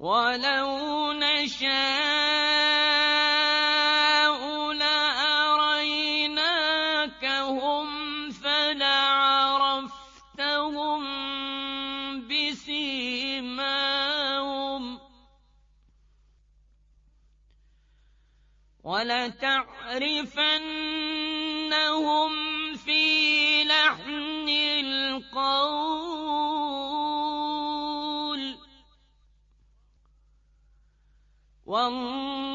وَلَوْ نَشَاءُ لَأَرَيْنَاكَهُمْ فَلَعَرَفْتَهُم بِسِيمَاهُمْ وَلَتَعْرِفَنَّهُمْ فِي لَحْنِ الْقَوْلِ